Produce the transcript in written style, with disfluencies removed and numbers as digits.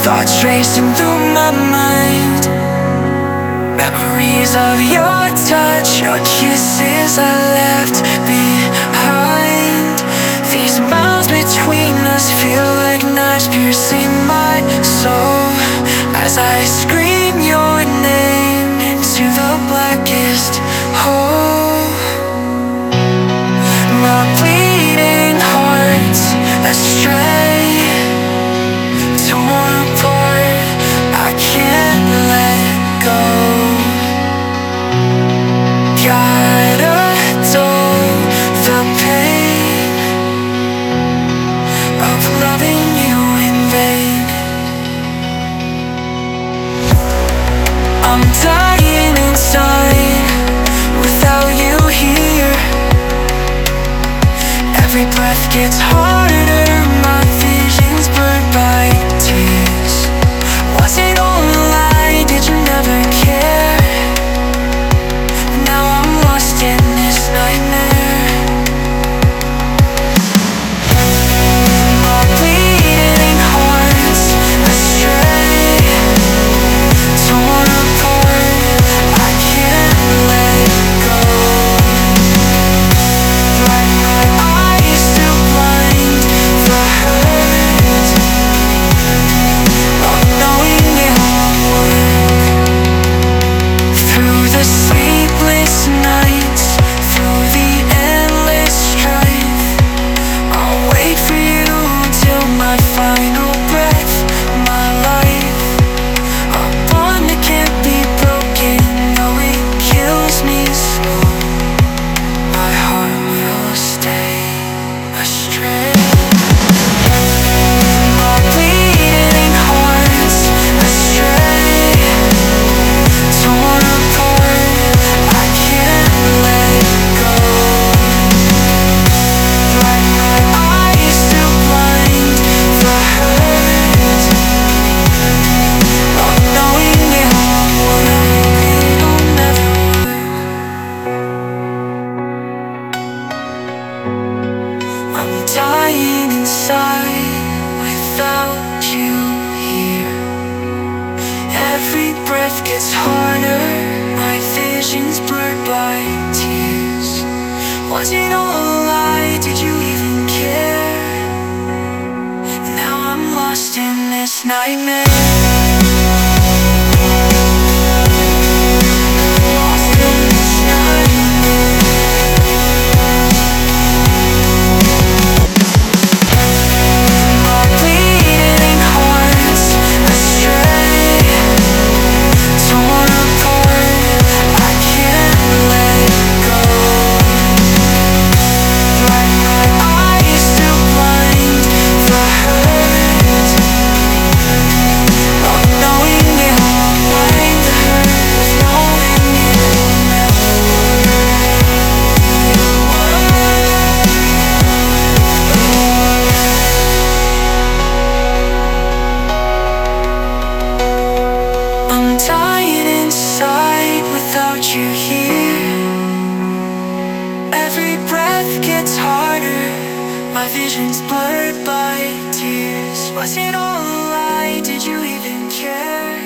Thoughts racing through my mind, memories of your touch, your kisses I left behind. These miles between us feel like knives piercing my soul as I scream your name into the blackest hole. My bleeding heart astray, torn apart, I can't let go. Gotta dull the pain of loving you in vain. I'm dying inside without you here. Every breath gets harder, my vision's blurred by tears. Was it all a lie? Did you never care? Now I'm lost in this nightmare. My bleeding heart's astray, torn apart, I can't let go. Like my eyes still blind, the hurt of knowing it won't work. Through the sleepless nights, through the endless strife, I'll wait for you till my final breath. My life, a bond that can't be broken, no, it kills me slow. My heart will stay astray. My bleeding heart's astray, torn apart, I can't let go. Like my eyes still blind, the hurt of knowing it won't work, it'll never work. I'm dying inside without you here. Every breath gets harder, my vision's blurred by tears. Was it all a lie? Did you even care? Now I'm lost in this nightmare. Lost in this nightmare. My bleeding heart's astray, torn apart, I can't let go. Like my eyes still blind, the hurt of knowing it won't work. The hurt of knowing it will never work. I'm dying inside without you here. Every breath gets harder, my vision's blurred by tears. Was it all a lie? Did you even care?